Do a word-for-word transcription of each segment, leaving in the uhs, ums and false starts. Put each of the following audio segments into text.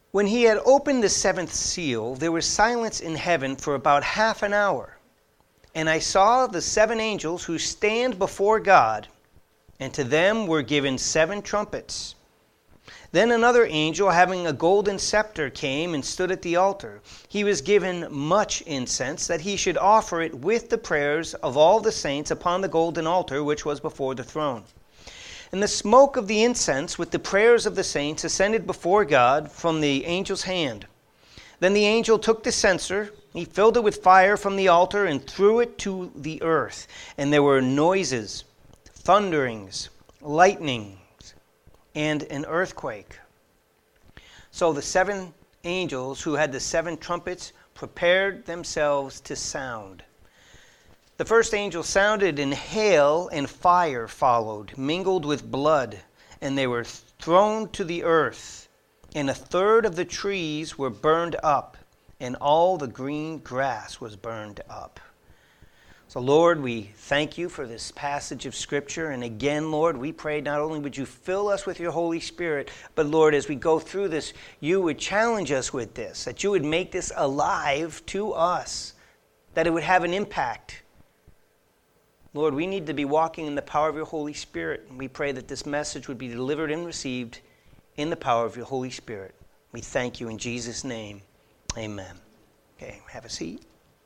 When he had opened the seventh seal, there was silence in heaven for about half an hour. And I saw the seven angels who stand before God, and to them were given seven trumpets. Then another angel, having a golden scepter, came and stood at the altar. He was given much incense, that he should offer it with the prayers of all the saints upon the golden altar which was before the throne. And the smoke of the incense with the prayers of the saints ascended before God from the angel's hand. Then the angel took the censer, he filled it with fire from the altar and threw it to the earth. And there were noises, thunderings, lightnings, and an earthquake. So the seven angels who had the seven trumpets prepared themselves to sound. The first angel sounded, and hail and fire followed, mingled with blood, and they were thrown to the earth. And a third of the trees were burned up, and all the green grass was burned up. So, Lord, we thank you for this passage of Scripture. And again, Lord, we pray not only would you fill us with your Holy Spirit, but, Lord, as we go through this, you would challenge us with this, that you would make this alive to us, that it would have an impact. Lord, we need to be walking in the power of your Holy Spirit. And we pray that this message would be delivered and received in the power of your Holy Spirit. We thank you in Jesus' name. Amen. Okay, have a seat.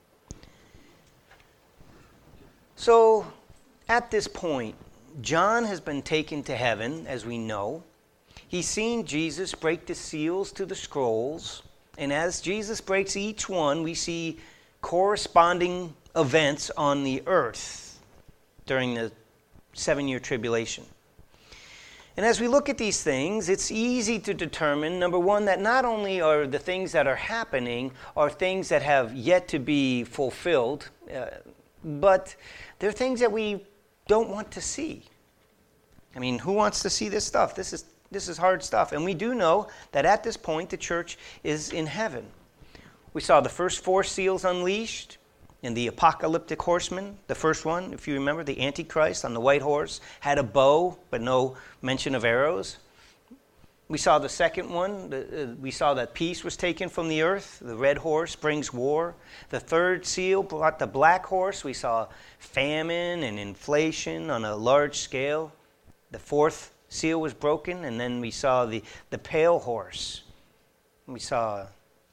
So, at this point, John has been taken to heaven, as we know. He's seen Jesus break the seals to the scrolls. And as Jesus breaks each one, we see corresponding events on the earth during the seven-year tribulation. And as we look at these things, it's easy to determine, number one, that not only are the things that are happening are things that have yet to be fulfilled, uh, but they're things that we don't want to see. I mean, who wants to see this stuff? This is this is hard stuff. And we do know that at this point, the church is in heaven. We saw the first four seals unleashed. And the apocalyptic horseman, the first one, if you remember, the Antichrist on the white horse, had a bow, but no mention of arrows. We saw the second one. The, uh, we saw that peace was taken from the earth. The red horse brings war. The third seal brought the black horse. We saw famine and inflation on a large scale. The fourth seal was broken, and then we saw the, the pale horse. We saw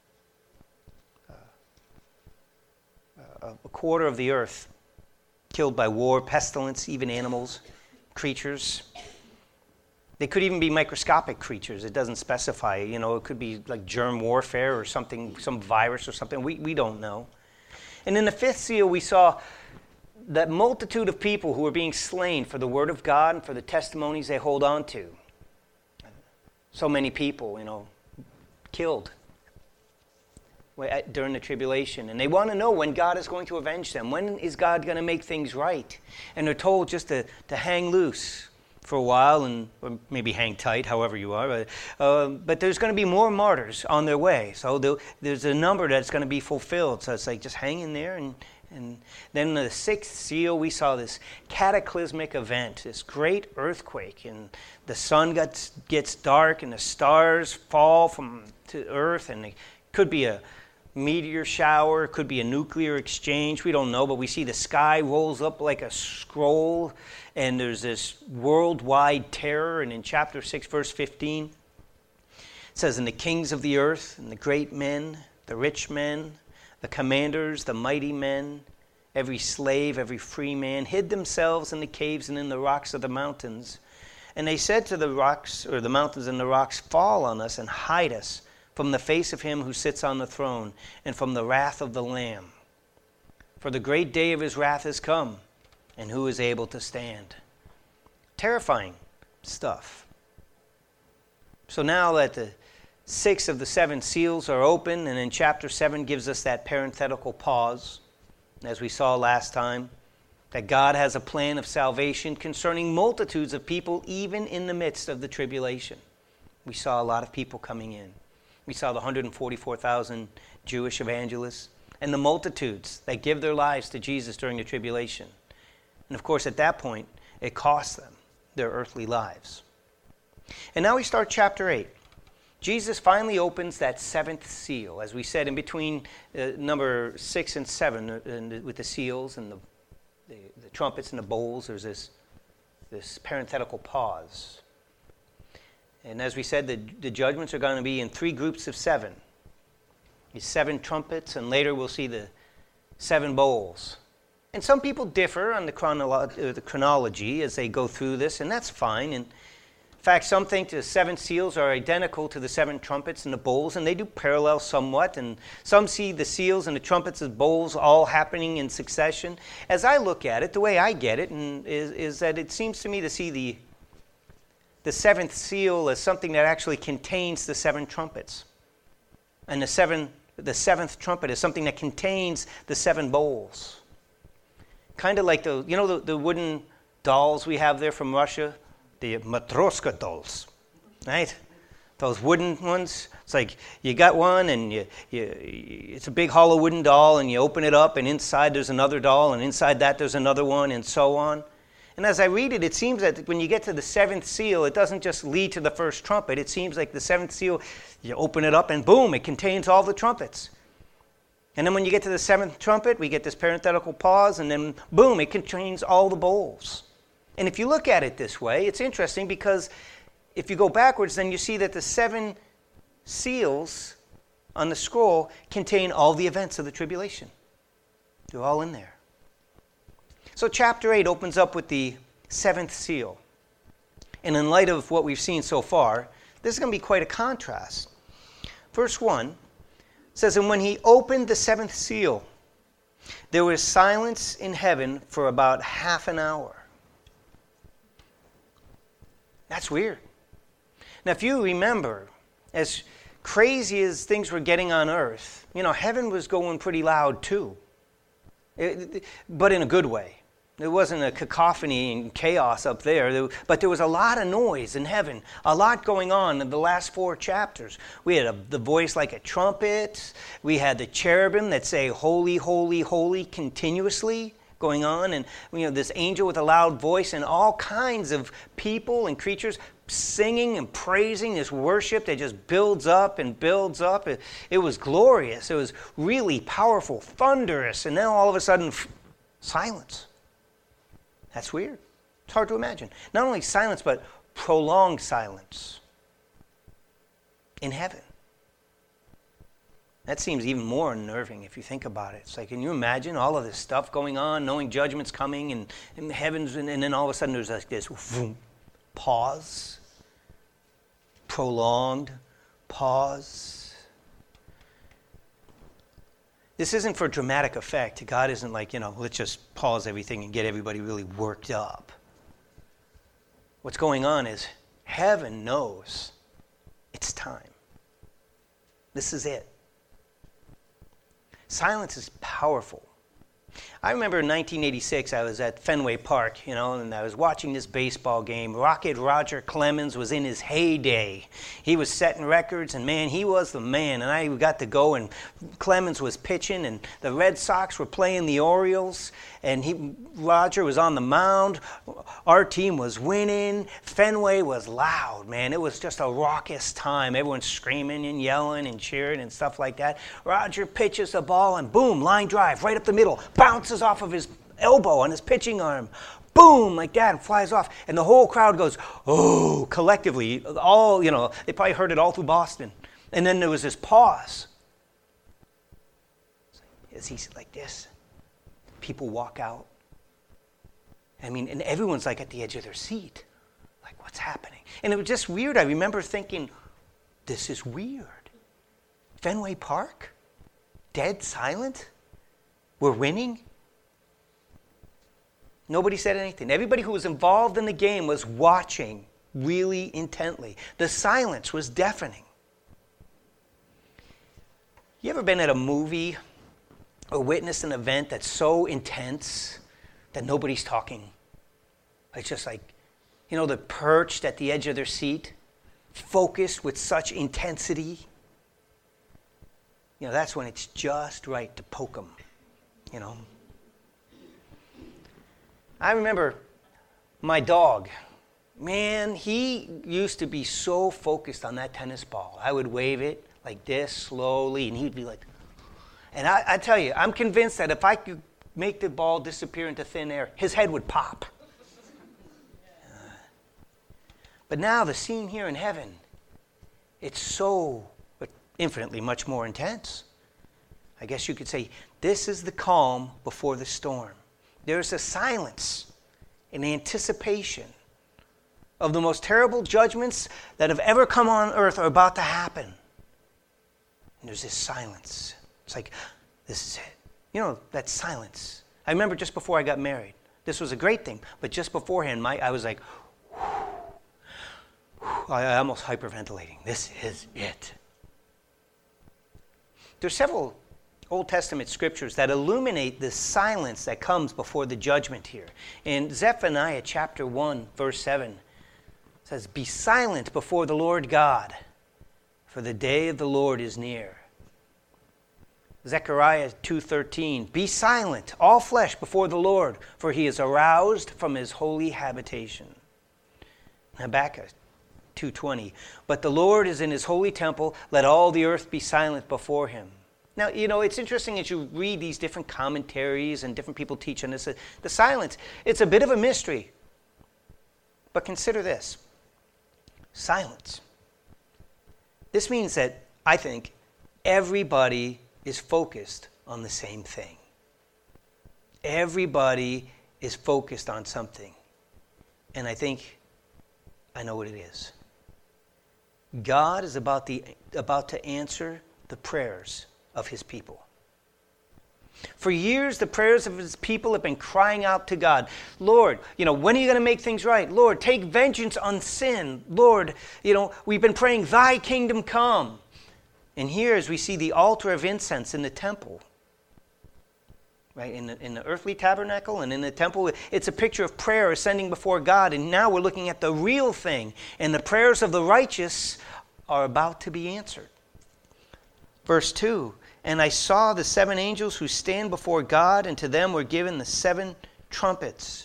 a quarter of the earth killed by war, pestilence, even animals, creatures. They could even be microscopic creatures. It doesn't specify. You know, it could be like germ warfare or something, some virus or something. We we don't know. And in the fifth seal, we saw that multitude of people who were being slain for the word of God and for the testimonies they hold on to. So many people, you know, killed during the tribulation, and they want to know when God is going to avenge them. When is God going to make things right? And they're told just to, to hang loose for a while, and or maybe hang tight, however you are. But, uh, but there's going to be more martyrs on their way. So there's a number that's going to be fulfilled. So it's like just hang in there. And, and then in the sixth seal, we saw this cataclysmic event, this great earthquake, and the sun gets, gets dark, and the stars fall from to earth, and it could be a meteor shower, could be a nuclear exchange, we don't know, but we see the sky rolls up like a scroll, and there's this worldwide terror. And in chapter six, verse fifteen, it says, "And the kings of the earth, and the great men, the rich men, the commanders, the mighty men, every slave, every free man, hid themselves in the caves and in the rocks of the mountains. And they said to the rocks, or the mountains and the rocks, Fall on us and hide us from the face of him who sits on the throne, and from the wrath of the Lamb. For the great day of his wrath has come, and who is able to stand?" Terrifying stuff. So now that the six of the seven seals are open, and in chapter seven gives us that parenthetical pause, as we saw last time, that God has a plan of salvation concerning multitudes of people, even in the midst of the tribulation. We saw a lot of people coming in. We saw the one hundred forty-four thousand Jewish evangelists and the multitudes that give their lives to Jesus during the tribulation. And of course, at that point, it cost them their earthly lives. And now we start chapter eight. Jesus finally opens that seventh seal, as we said, in between uh, number six and seven, uh, and the, with the seals and the, the, the trumpets and the bowls, there's this, this parenthetical pause. And as we said, the, the judgments are going to be in three groups of seven. These seven trumpets, and later we'll see the seven bowls. And some people differ on the, chronolo- uh, the chronology as they go through this, and that's fine. And in fact, some think the seven seals are identical to the seven trumpets and the bowls, and they do parallel somewhat. And some see the seals and the trumpets and bowls all happening in succession. As I look at it, the way I get it and is, is that it seems to me to see the, the seventh seal as something that actually contains the seven trumpets. And the, seven, the seventh trumpet is something that contains the seven bowls. Kind of like the, you know, the, the wooden dolls we have there from Russia? The Matroska dolls, right? Those wooden ones. It's like you got one and you, you, it's a big hollow wooden doll and you open it up and inside there's another doll and inside that there's another one and so on. And as I read it, it seems that when you get to the seventh seal, it doesn't just lead to the first trumpet. It seems like the seventh seal, you open it up and boom, it contains all the trumpets. And then when you get to the seventh trumpet, we get this parenthetical pause and then boom, it contains all the bowls. And if you look at it this way, it's interesting because if you go backwards, then you see that the seven seals on the scroll contain all the events of the tribulation. They're all in there. So chapter eight opens up with the seventh seal. And in light of what we've seen so far, this is going to be quite a contrast. Verse one says, "And when he opened the seventh seal, there was silence in heaven for about half an hour." That's weird. Now, if you remember, as crazy as things were getting on earth, you know, heaven was going pretty loud too, it, but in a good way. There wasn't a cacophony and chaos up there, there, but there was a lot of noise in heaven, a lot going on in the last four chapters. We had a, the voice like a trumpet. We had the cherubim that say, "Holy, holy, holy," continuously going on, and you know, this angel with a loud voice, and all kinds of people and creatures singing and praising this worship that just builds up and builds up. It, it was glorious. It was really powerful, thunderous, and then all of a sudden, silence. That's weird. It's hard to imagine. Not only silence, but prolonged silence in heaven. That seems even more unnerving if you think about it. It's like, can you imagine all of this stuff going on, knowing judgment's coming and, and heavens, and, and then all of a sudden there's like this vroom, pause, prolonged pause. This isn't for dramatic effect. God isn't like, you know, let's just pause everything and get everybody really worked up. What's going on is heaven knows it's time. This is it. Silence is powerful. I remember in nineteen eighty-six, I was at Fenway Park, you know, and I was watching this baseball game. Rocket Roger Clemens was in his heyday. He was setting records, and man, he was the man. And I got to go, and Clemens was pitching, and the Red Sox were playing the Orioles, and he, Roger was on the mound. Our team was winning. Fenway was loud, man. It was just a raucous time. Everyone's screaming and yelling and cheering and stuff like that. Roger pitches the ball, and boom, line drive right up the middle. Bounces off of his elbow on his pitching arm. Boom, like that, and flies off. And the whole crowd goes, oh, collectively. All, you know, they probably heard it all through Boston. And then there was this pause. As he's like this, people walk out. I mean, and everyone's like at the edge of their seat. Like, what's happening? And it was just weird. I remember thinking, this is weird. Fenway Park? Dead silent? We're winning? Nobody said anything. Everybody who was involved in the game was watching really intently. The silence was deafening. You ever been at a movie or witnessed an event that's so intense that nobody's talking? It's just like, you know, they're perched at the edge of their seat, focused with such intensity. You know, that's when it's just right to poke them. You know, I remember my dog, Man, he used to be so focused on that tennis ball. I would wave it like this slowly, and he'd be like, and I, I tell you, I'm convinced that if I could make the ball disappear into thin air, his head would pop. Uh, but now the scene here in heaven, it's so infinitely much more intense. I guess you could say, this is the calm before the storm. There's a silence in anticipation of the most terrible judgments that have ever come on earth are about to happen. And there's this silence. It's like, this is it. You know, that silence. I remember just before I got married. This was a great thing. But just beforehand, my, I was like, whew, whew, I, I almost hyperventilating. This is it. There's several Old Testament scriptures that illuminate the silence that comes before the judgment here. In Zephaniah chapter one, verse seven, says, be silent before the Lord God, for the day of the Lord is near. Zechariah two thirteen, be silent, all flesh, before the Lord, for he is aroused from his holy habitation. Habakkuk two twenty, but the Lord is in his holy temple, let all the earth be silent before him. Now, you know, it's interesting as you read these different commentaries and different people teach on this, the silence, it's a bit of a mystery. But consider this. Silence. This means that, I think, everybody is focused on the same thing. Everybody is focused on something. And I think I know what it is. God is about, the, about to answer the prayers of his people. For years, the prayers of his people have been crying out to God. Lord, you know, when are you going to make things right? Lord, take vengeance on sin. Lord, you know, we've been praying, thy kingdom come. And here, as we see the altar of incense in the temple, right, in the, in the earthly tabernacle and in the temple, it's a picture of prayer ascending before God. And now we're looking at the real thing. And the prayers of the righteous are about to be answered. Verse two, and I saw the seven angels who stand before God, and to them were given the seven trumpets.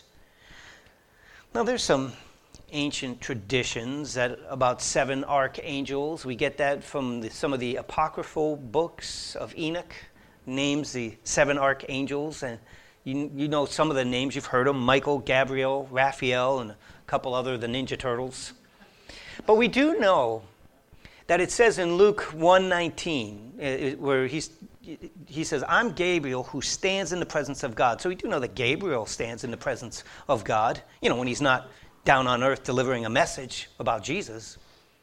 Now there's some ancient traditions that about seven archangels. We get that from the, some of the apocryphal books of Enoch, names the seven archangels. And you, you know some of the names, you've heard them, Michael, Gabriel, Raphael, and a couple other, the Ninja Turtles. But we do know that it says in Luke one nineteen, where he's, he says, I'm Gabriel who stands in the presence of God. So we do know that Gabriel stands in the presence of God, you know, when he's not down on earth delivering a message about Jesus.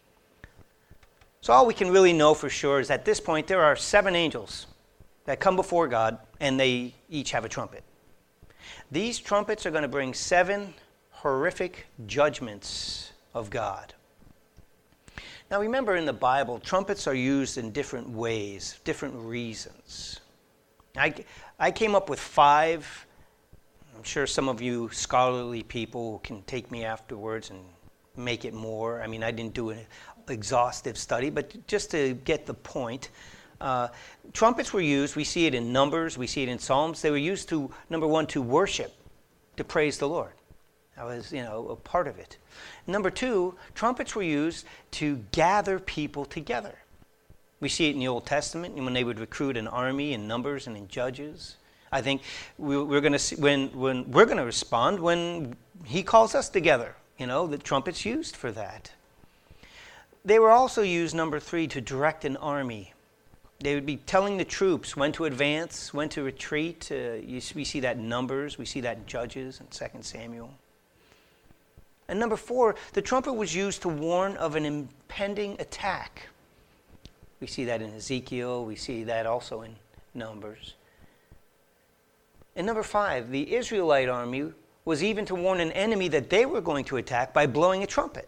So all we can really know for sure is at this point there are seven angels that come before God, and they each have a trumpet. These trumpets are going to bring seven horrific judgments of God. Now remember, in the Bible, trumpets are used in different ways, different reasons. I, I came up with five. I'm sure some of you scholarly people can take me afterwards and make it more. I mean, I didn't do an exhaustive study, but just to get the point, uh, trumpets were used. We see it in Numbers. We see it in Psalms. They were used to, number one, to worship, to praise the Lord. That was, you know, a part of it. Number two, trumpets were used to gather people together. We see it in the Old Testament when they would recruit an army in Numbers and in Judges. I think we, we're going to see when when we're going to respond when he calls us together. You know, the trumpets used for that. They were also used, number three, to direct an army. They would be telling the troops when to advance, when to retreat. Uh, you, we see that in Numbers. We see that in Judges and Second Samuel. And number four, the trumpet was used to warn of an impending attack. We see that in Ezekiel. We see that also in Numbers. And number five, the Israelite army was even to warn an enemy that they were going to attack by blowing a trumpet.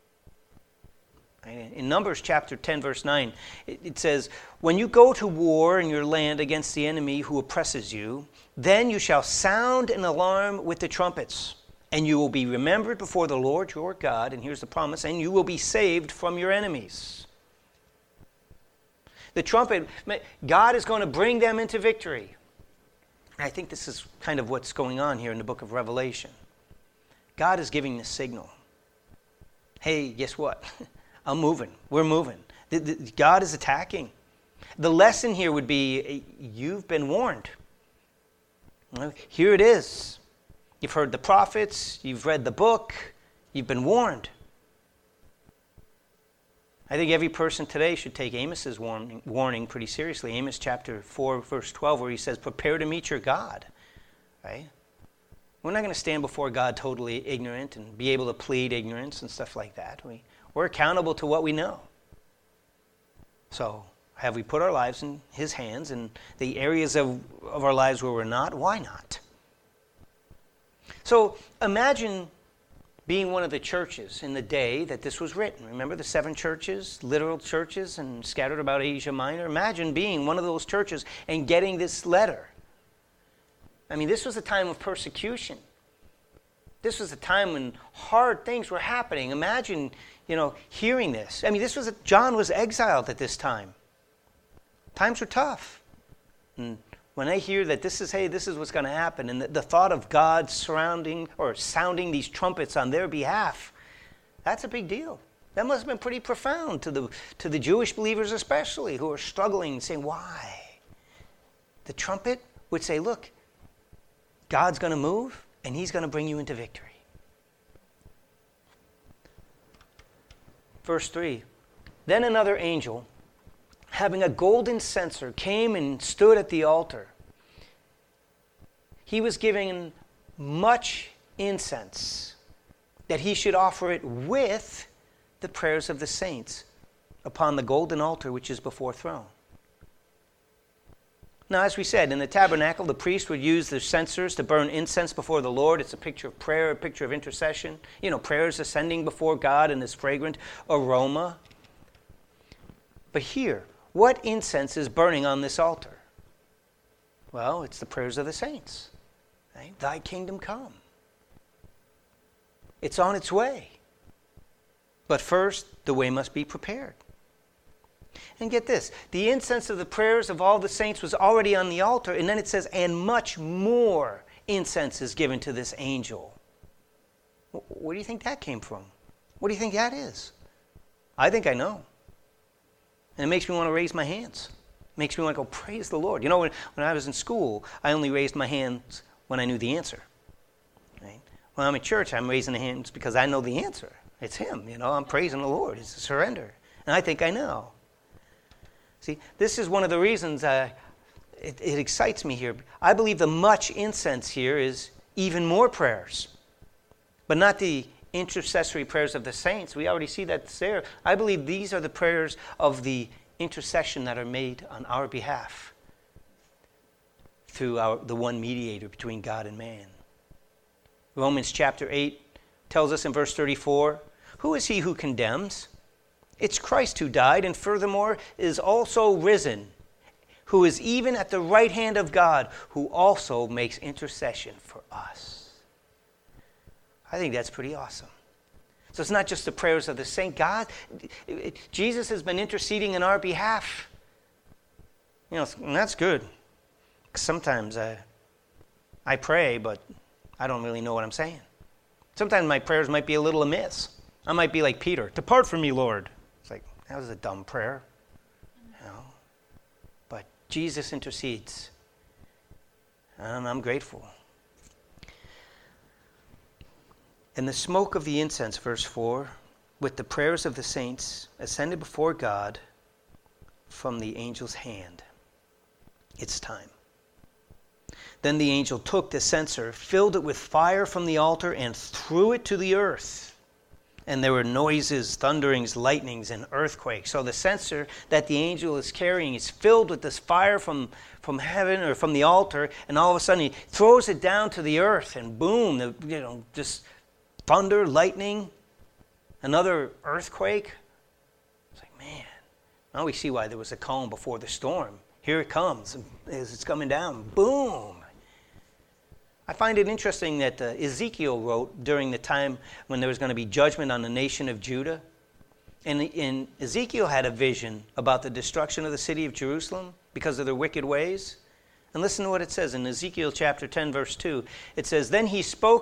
In Numbers chapter ten, verse nine, it says, when you go to war in your land against the enemy who oppresses you, then you shall sound an alarm with the trumpets. And you will be remembered before the Lord your God, and here's the promise, and you will be saved from your enemies. The trumpet, God is going to bring them into victory. And I think this is kind of what's going on here in the book of Revelation. God is giving the signal. hey, guess what? I'm moving. We're moving. The, the, God is attacking. The lesson here would be, you've been warned. Here it is. You've heard the prophets. You've read the book. You've been warned. I think every person today should take Amos's warning, warning pretty seriously. Amos chapter four, verse twelve, where he says, prepare to meet your God. Right? We're not going to stand before God totally ignorant and be able to plead ignorance and stuff like that. We, we're accountable to what we know. So, have we put our lives in his hands, and the areas of, of our lives where we're not? Why not? So, imagine being one of the churches in the day that this was written. Remember the seven churches, literal churches, and scattered about Asia Minor? Imagine being one of those churches and getting this letter. I mean, this was a time of persecution. This was a time when hard things were happening. Imagine, you know, hearing this. I mean, this was a, John was exiled at this time. Times were tough. And when I hear that this is, hey, this is what's going to happen, and the, the thought of God surrounding or sounding these trumpets on their behalf, that's a big deal. That must have been pretty profound to the to the Jewish believers especially, who are struggling, saying, why? The trumpet would say, look, God's going to move, and he's going to bring you into victory. Verse three, then another angel, having a golden censer, came and stood at the altar. He was given much incense, that he should offer it with the prayers of the saints upon the golden altar which is before throne. Now, as we said, in the tabernacle, the priest would use the censers to burn incense before the Lord. It's a picture of prayer, a picture of intercession. You know, prayers ascending before God in this fragrant aroma. But here, what incense is burning on this altar? Well, it's the prayers of the saints. Right? Thy kingdom come. It's on its way. But first, the way must be prepared. And get this, the incense of the prayers of all the saints was already on the altar, and then it says, and much more incense is given to this angel. Where do you think that came from? What do you think that is? I think I know. And it makes me want to raise my hands. It makes me want to go, praise the Lord. You know, when, when I was in school, I only raised my hands when I knew the answer. Right? When I'm in church, I'm raising the hands because I know the answer. It's him, you know. I'm praising the Lord. It's a surrender. And I think I know. See, this is one of the reasons uh, it, it excites me here. I believe the much incense here is even more prayers, but not the intercessory prayers of the saints. We already see that's there. I believe these are the prayers of the intercession that are made on our behalf through our, the one mediator between God and man. Romans chapter eight tells us in verse thirty-four, who is he who condemns? It's Christ who died, and furthermore is also risen, who is even at the right hand of God, who also makes intercession for us. I think that's pretty awesome. So it's not just the prayers of the saint. God, it, it, Jesus has been interceding in our behalf. You know, and that's good. Sometimes I, I pray, but I don't really know what I'm saying. Sometimes my prayers might be a little amiss. I might be like Peter, depart from me, Lord. That was a dumb prayer, you know. But Jesus intercedes, and I'm grateful. And the smoke of the incense, verse four, with the prayers of the saints, ascended before God from the angel's hand. It's time. Then the angel took the censer, filled it with fire from the altar, and threw it to the earth. And there were noises, thunderings, lightnings, and earthquakes. So the censer that the angel is carrying is filled with this fire from, from heaven or from the altar, and all of a sudden he throws it down to the earth, and boom, the, you know, just thunder, lightning, another earthquake. It's like, man, now we see why there was a calm before the storm. Here it comes as it's coming down. Boom. I find it interesting that uh, Ezekiel wrote during the time when there was going to be judgment on the nation of Judah. And, and Ezekiel had a vision about the destruction of the city of Jerusalem because of their wicked ways. And listen to what it says in Ezekiel chapter ten, verse two. It says, then he spoke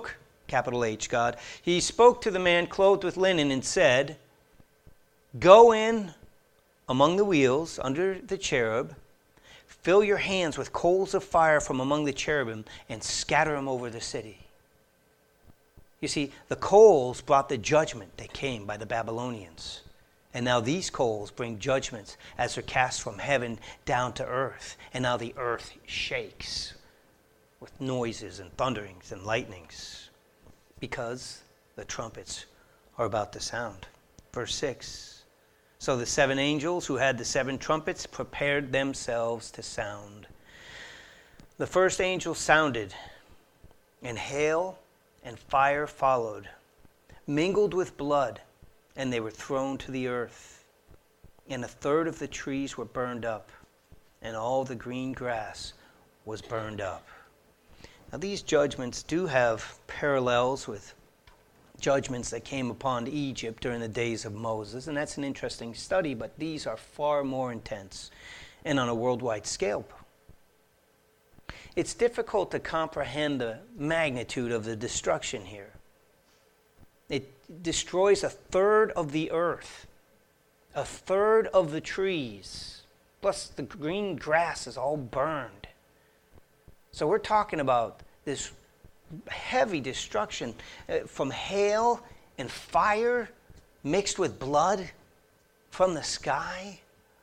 capital H, God. He spoke to the man clothed with linen and said, go in among the wheels under the cherub, fill your hands with coals of fire from among the cherubim, and scatter them over the city. You see, the coals brought the judgment that came by the Babylonians. And now these coals bring judgments as they're cast from heaven down to earth. And now the earth shakes with noises and thunderings and lightnings because the trumpets are about to sound. Verse six. So the seven angels who had the seven trumpets prepared themselves to sound. The first angel sounded, and hail and fire followed, mingled with blood, and they were thrown to the earth. And a third of the trees were burned up, and all the green grass was burned up. Now these judgments do have parallels with judgments that came upon Egypt during the days of Moses, and that's an interesting study, but these are far more intense and on a worldwide scale. It's difficult to comprehend the magnitude of the destruction here. It destroys a third of the earth, a third of the trees, plus the green grass is all burned. So we're talking about this heavy destruction uh, from hail and fire mixed with blood from the sky.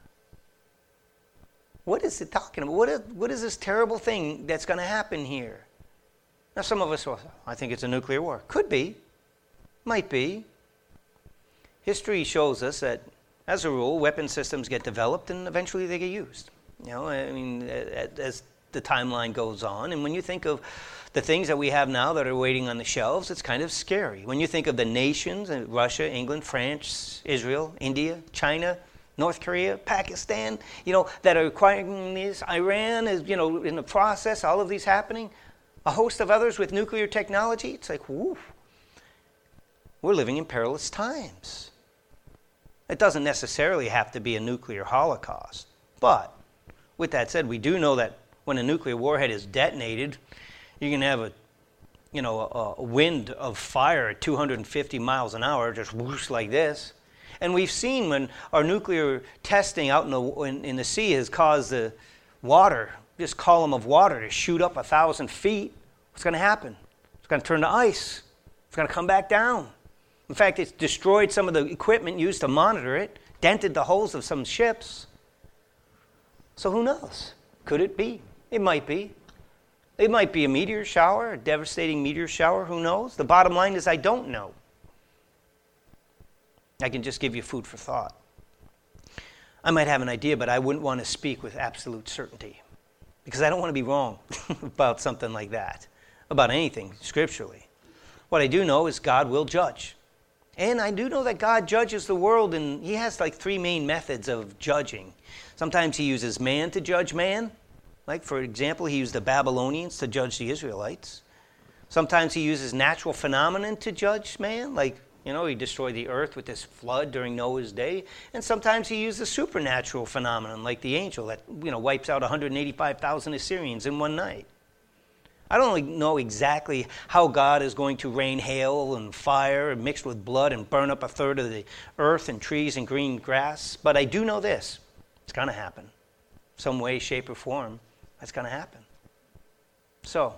What is it talking about? What is, what is this terrible thing that's going to happen here? Now some of us will, I think it's a nuclear war. Could be. Might be. History shows us that, as a rule, weapon systems get developed and eventually they get used. You know, I mean, as the timeline goes on, and when you think of the things that we have now that are waiting on the shelves, it's kind of scary. When you think of the nations, Russia, England, France, Israel, India, China, North Korea, Pakistan, you know, that are acquiring these, Iran is, you know, in the process, all of these happening, a host of others with nuclear technology, it's like, whoo. We're living in perilous times. It doesn't necessarily have to be a nuclear holocaust. But with that said, we do know that when a nuclear warhead is detonated, you can have a, you know, a, a wind of fire at two hundred fifty miles an hour, just whoosh like this. And we've seen when our nuclear testing out in the, in, in the sea has caused the water, this column of water, to shoot up a thousand feet. What's going to happen? It's going to turn to ice. It's going to come back down. In fact, it's destroyed some of the equipment used to monitor it, dented the hulls of some ships. So who knows? Could it be? It might be. It might be a meteor shower, a devastating meteor shower. Who knows? The bottom line is I don't know. I can just give you food for thought. I might have an idea, but I wouldn't want to speak with absolute certainty because I don't want to be wrong about something like that, about anything scripturally. What I do know is God will judge. And I do know that God judges the world, and he has like three main methods of judging. Sometimes he uses man to judge man. Like, for example, he used the Babylonians to judge the Israelites. Sometimes he uses natural phenomenon to judge man. Like, you know, he destroyed the earth with this flood during Noah's day. And sometimes he used a supernatural phenomenon, like the angel that, you know, wipes out one hundred eighty-five thousand Assyrians in one night. I don't know exactly how God is going to rain hail and fire mixed with blood and burn up a third of the earth and trees and green grass, but I do know this. It's going to happen. Some way, shape, or form, that's going to happen. So,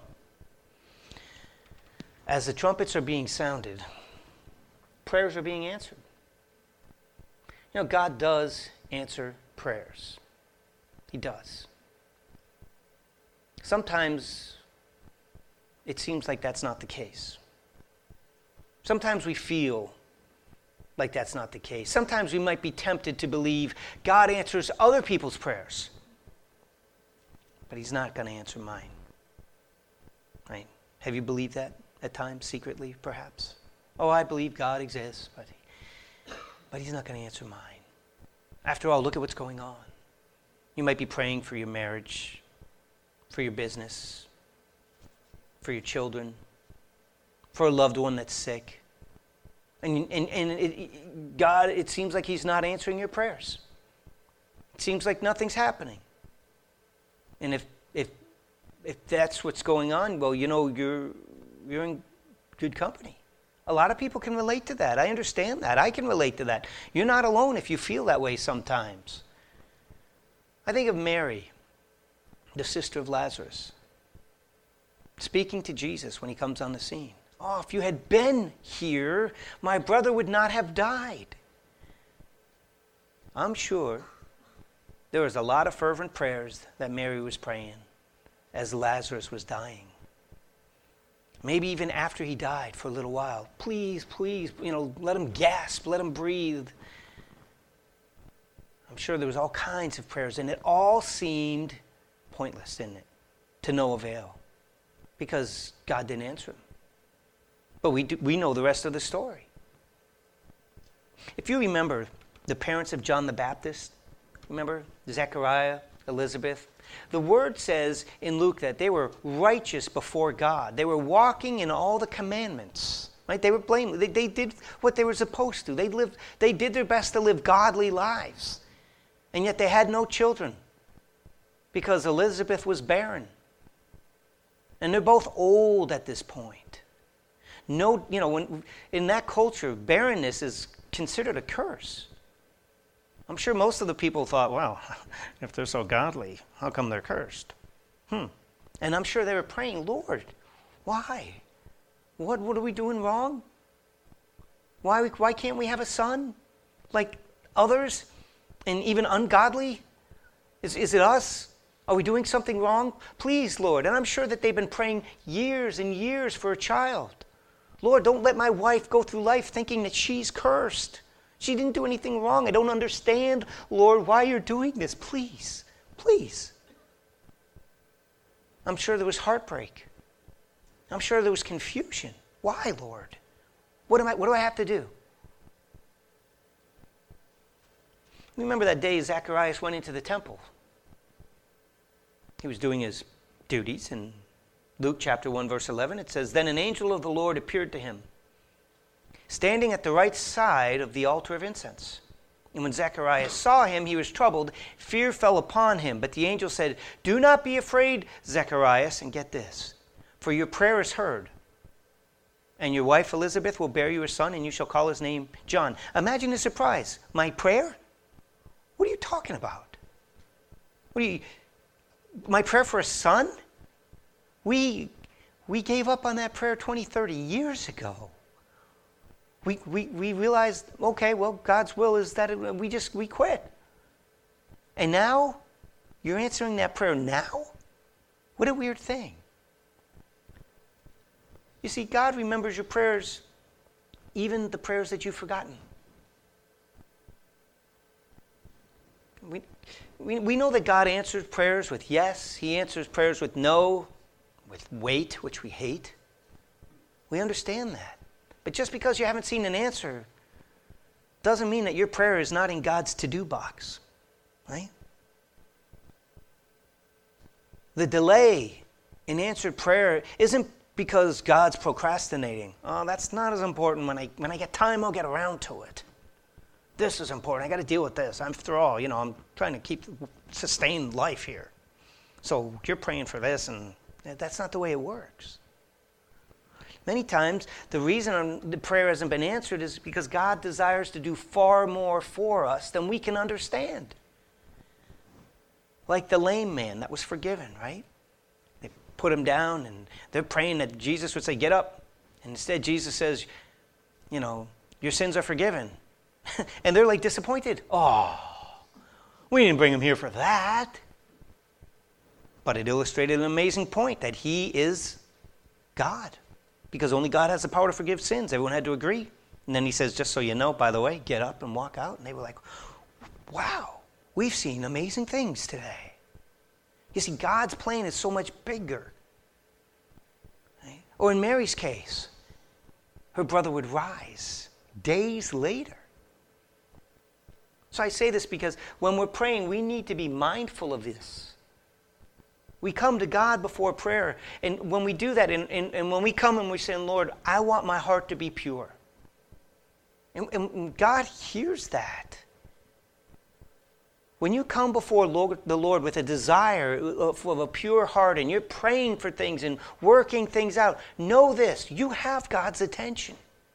as the trumpets are being sounded, prayers are being answered. You know, God does answer prayers. He does. Sometimes it seems like that's not the case. Sometimes we feel like that's not the case. Sometimes we might be tempted to believe God answers other people's prayers, but he's not going to answer mine. Right? Have you believed that at times, secretly, perhaps? Oh, I believe God exists, but, he, but he's not going to answer mine. After all, look at what's going on. You might be praying for your marriage, for your business, for your children, for a loved one that's sick. And, and, and it, it, God, it seems like he's not answering your prayers. It seems like nothing's happening. And if if if that's what's going on, well, you know, you're you're in good company. A lot of people can relate to that. I understand that. I can relate to that. You're not alone if you feel that way sometimes. I think of Mary, the sister of Lazarus, speaking to Jesus when he comes on the scene. Oh, if you had been here, my brother would not have died. I'm sure there was a lot of fervent prayers that Mary was praying as Lazarus was dying. Maybe even after he died for a little while. Please, please, you know, let him gasp, let him breathe. I'm sure there was all kinds of prayers, and it all seemed pointless, didn't it? To no avail, because God didn't answer them. But we do, we know the rest of the story. If you remember the parents of John the Baptist, remember Zechariah, Elizabeth? The word says in Luke that they were righteous before God. They were walking in all the commandments. Right? They were blameless. They, they did what they were supposed to. They lived. They did their best to live godly lives. And yet they had no children because Elizabeth was barren. And they're both old at this point. No, you know, when, in that culture, barrenness is considered a curse. I'm sure most of the people thought, well, if they're so godly, how come they're cursed? Hmm. And I'm sure they were praying, Lord, why? What, what are we doing wrong? Why, why can't we have a son like others and even ungodly? Is, is it us? Are we doing something wrong? Please, Lord. And I'm sure that they've been praying years and years for a child. Lord, don't let my wife go through life thinking that she's cursed. She didn't do anything wrong. I don't understand, Lord, why you're doing this. Please, please. I'm sure there was heartbreak. I'm sure there was confusion. Why, Lord? What am I, what do I have to do? Remember that day Zacharias went into the temple. He was doing his duties. In Luke chapter one, verse eleven, it says, Then an angel of the Lord appeared to him, standing at the right side of the altar of incense. And when Zacharias saw him, he was troubled. Fear fell upon him. But the angel said, Do not be afraid, Zacharias, and get this, for your prayer is heard. And your wife Elizabeth will bear you a son, and you shall call his name John. Imagine the surprise. My prayer? What are you talking about? What are you, my prayer for a son? We, we gave up on that prayer twenty, thirty years ago. We, we, we realized, okay, well, God's will is that it, we just, we quit. And now, you're answering that prayer now? What a weird thing. You see, God remembers your prayers, even the prayers that you've forgotten. We, we, we know that God answers prayers with yes. He answers prayers with no, with wait, which we hate. We understand that. But just because you haven't seen an answer doesn't mean that your prayer is not in God's to-do box, right? The delay in answered prayer isn't because God's procrastinating. Oh, that's not as important. When I when I get time, I'll get around to it. This is important. I got to deal with this. After all, you know, I'm trying to keep sustain life here. So you're praying for this, and that's not the way it works. Many times, the reason the prayer hasn't been answered is because God desires to do far more for us than we can understand. Like the lame man that was forgiven, right? They put him down, and they're praying that Jesus would say, get up. And instead, Jesus says, you know, your sins are forgiven. And they're like disappointed. Oh, we didn't bring him here for that. But it illustrated an amazing point that he is God. Because only God has the power to forgive sins. Everyone had to agree. And then he says, just so you know, by the way, get up and walk out. And they were like, wow, we've seen amazing things today. You see, God's plan is so much bigger. Right? Or in Mary's case, her brother would rise days later. So I say this because when we're praying, we need to be mindful of this. We come to God before prayer, and when we do that, and, and, and when we come and we say, Lord, I want my heart to be pure. And, and God hears that. When you come before Lord, the Lord with a desire of, of a pure heart and you're praying for things and working things out, know this, you have God's attention.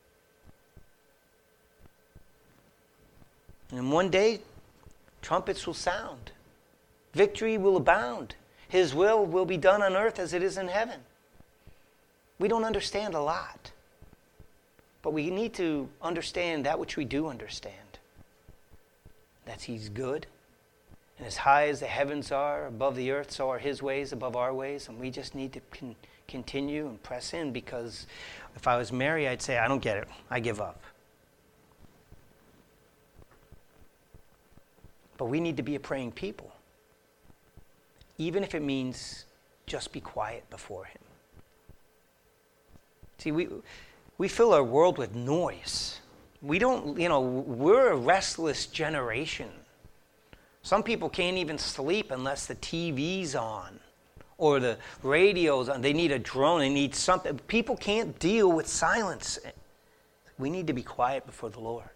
And one day, trumpets will sound. Victory will abound. His will will be done on earth as it is in heaven. We don't understand a lot, but we need to understand that which we do understand. That He's good. And as high as the heavens are above the earth, so are His ways above our ways. And we just need to con- continue and press in, because if I was Mary, I'd say, I don't get it. I give up. But we need to be a praying people, even if it means just be quiet before Him. See, we we fill our world with noise. We don't, you know, we're a restless generation. Some people can't even sleep unless the T V's on or the radio's on. They need a drone. They need something. People can't deal with silence. We need to be quiet before the Lord.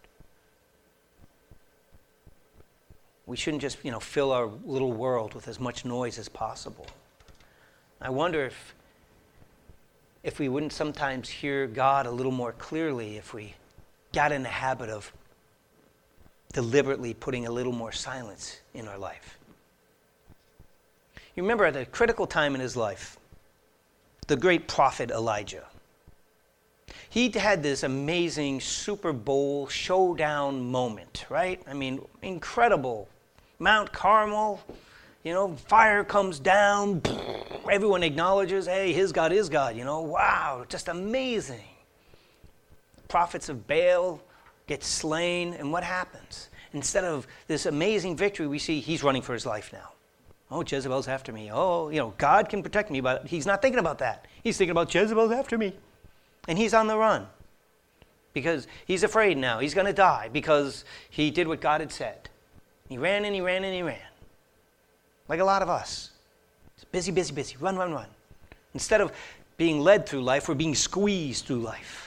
We shouldn't just, you know, fill our little world with as much noise as possible. I wonder if if we wouldn't sometimes hear God a little more clearly if we got in the habit of deliberately putting a little more silence in our life. You remember at a critical time in his life, the great prophet Elijah. He had this amazing Super Bowl showdown moment, right? I mean, incredible. Mount Carmel, you know, fire comes down. Everyone acknowledges, hey, his God is God, you know. Wow, just amazing. Prophets of Baal get slain, and what happens? Instead of this amazing victory, we see he's running for his life now. Oh, Jezebel's after me. Oh, you know, God can protect me, but he's not thinking about that. He's thinking about Jezebel's after me. And he's on the run because he's afraid now. He's going to die because he did what God had said. He ran and he ran and he ran. Like a lot of us. It's busy, busy, busy. Run, run, run. Instead of being led through life, we're being squeezed through life.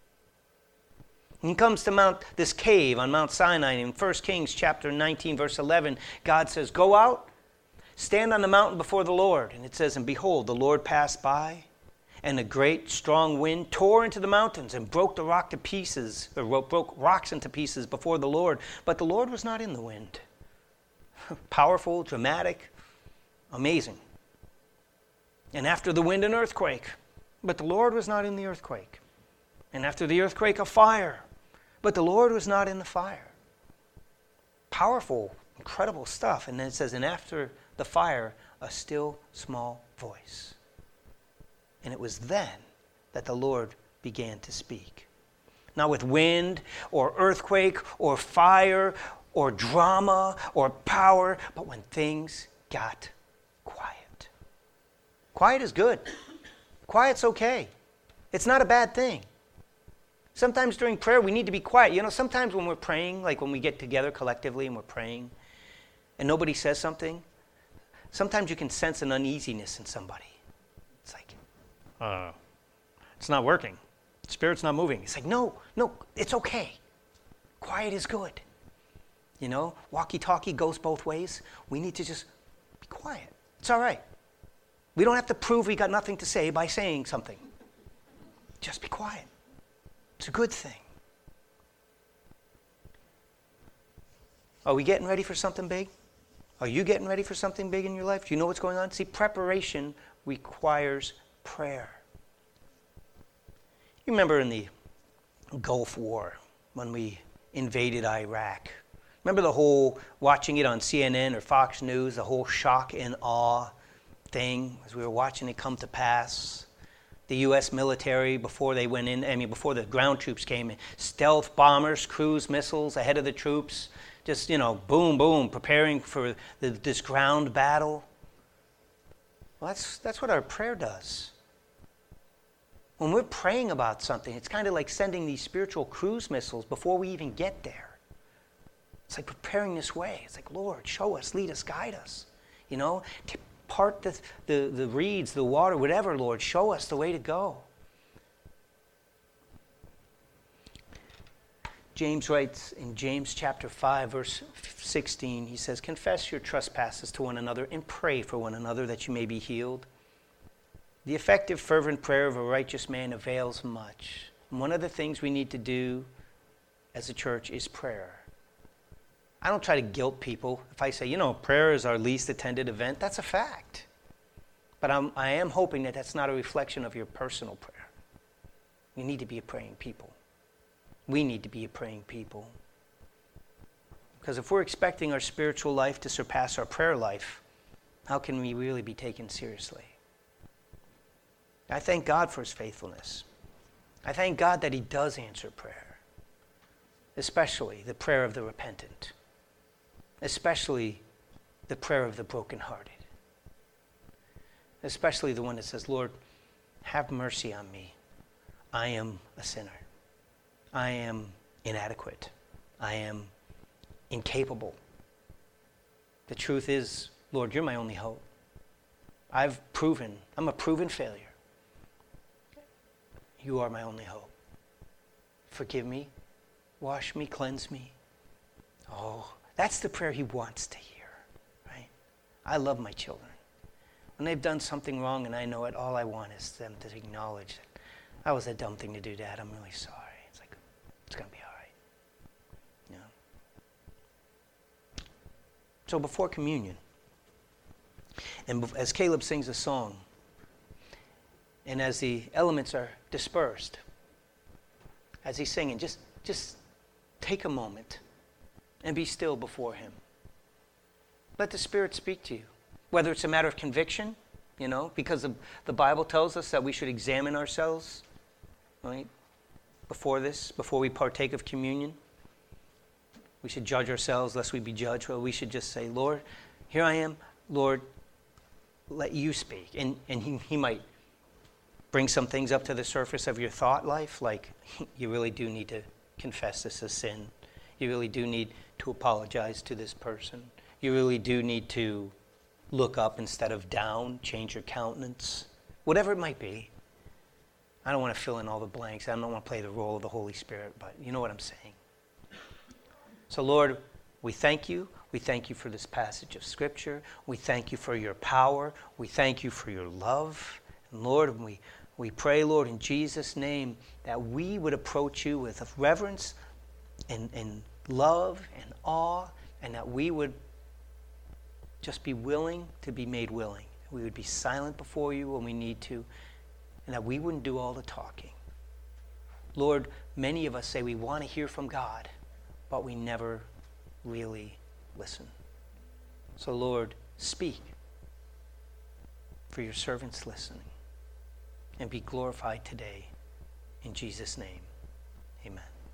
He comes to Mount, this cave on Mount Sinai in First Kings chapter nineteen, verse eleven. God says, go out, stand on the mountain before the Lord. And it says, and behold, the Lord passed by, and a great strong wind tore into the mountains and broke the rock to pieces, or broke rocks into pieces before the Lord. But the Lord was not in the wind. Powerful, dramatic, amazing. And after the wind, an earthquake. But the Lord was not in the earthquake. And after the earthquake, a fire. But the Lord was not in the fire. Powerful, incredible stuff. And then it says, and after the fire, a still small voice. And it was then that the Lord began to speak. Not with wind or earthquake or fire or drama or power, but when things got quiet. Quiet is good. Quiet's okay. It's not a bad thing. Sometimes during prayer, we need to be quiet. You know, sometimes when we're praying, like when we get together collectively and we're praying, and nobody says something, sometimes you can sense an uneasiness in somebody. It's like, uh, it's not working. Spirit's not moving. It's like, no, no, it's okay. Quiet is good. You know, walkie-talkie goes both ways. We need to just be quiet. It's all right. We don't have to prove we got nothing to say by saying something. Just be quiet. It's a good thing. Are we getting ready for something big? Are you getting ready for something big in your life? Do you know what's going on? See, preparation requires prayer. You remember in the Gulf War when we invaded Iraq? Remember the whole, watching it on C N N or Fox News, the whole shock and awe thing as we were watching it come to pass? The U S military, before they went in, I mean, before the ground troops came in, stealth bombers, cruise missiles ahead of the troops, just, you know, boom, boom, preparing for the, this ground battle. Well, that's, that's what our prayer does. When we're praying about something, it's kind of like sending these spiritual cruise missiles before we even get there. It's like preparing this way. It's like, Lord, show us, lead us, guide us. You know, to part the, the, the reeds, the water, whatever, Lord, show us the way to go. James writes in James chapter five, verse sixteen, he says, confess your trespasses to one another and pray for one another that you may be healed. The effective, fervent prayer of a righteous man avails much. And one of the things we need to do as a church is prayer. I don't try to guilt people. If I say, you know, prayer is our least attended event, that's a fact. But I'm, I am hoping that that's not a reflection of your personal prayer. You need to be a praying people. We need to be a praying people. Because if we're expecting our spiritual life to surpass our prayer life, how can we really be taken seriously? I thank God for his faithfulness. I thank God that he does answer prayer, especially the prayer of the repentant, especially the prayer of the brokenhearted, especially the one that says, Lord, have mercy on me. I am a sinner. I am inadequate. I am incapable. The truth is, Lord, you're my only hope. I've proven, I'm a proven failure. You are my only hope. Forgive me, wash me, cleanse me. Oh, that's the prayer he wants to hear, right? I love my children. When they've done something wrong and I know it, all I want is them to acknowledge that that was a dumb thing to do, Dad. I'm really sorry. It's like, it's going to be all right. You know? So before communion, and as Caleb sings a song, and as the elements are dispersed, as he's singing, just, just take a moment and be still before him. Let the Spirit speak to you. Whether it's a matter of conviction, you know, because the, the Bible tells us that we should examine ourselves, right, before this, before we partake of communion. We should judge ourselves lest we be judged. Well, we should just say, Lord, here I am. Lord, let you speak. And, and he, he might bring some things up to the surface of your thought life, like you really do need to confess this as sin. You really do need to apologize to this person. You really do need to look up instead of down, change your countenance, whatever it might be. I don't want to fill in all the blanks. I don't want to play the role of the Holy Spirit, but you know what I'm saying. So Lord, we thank you. We thank you for this passage of Scripture. We thank you for your power. We thank you for your love. And Lord, we, we pray, Lord, in Jesus' name, that we would approach you with reverence and, and love and awe, and that we would just be willing to be made willing. We would be silent before you when we need to, and that we wouldn't do all the talking. Lord, many of us say we want to hear from God, but we never really listen. So Lord, speak, for your servants listening, and be glorified today. In Jesus' name.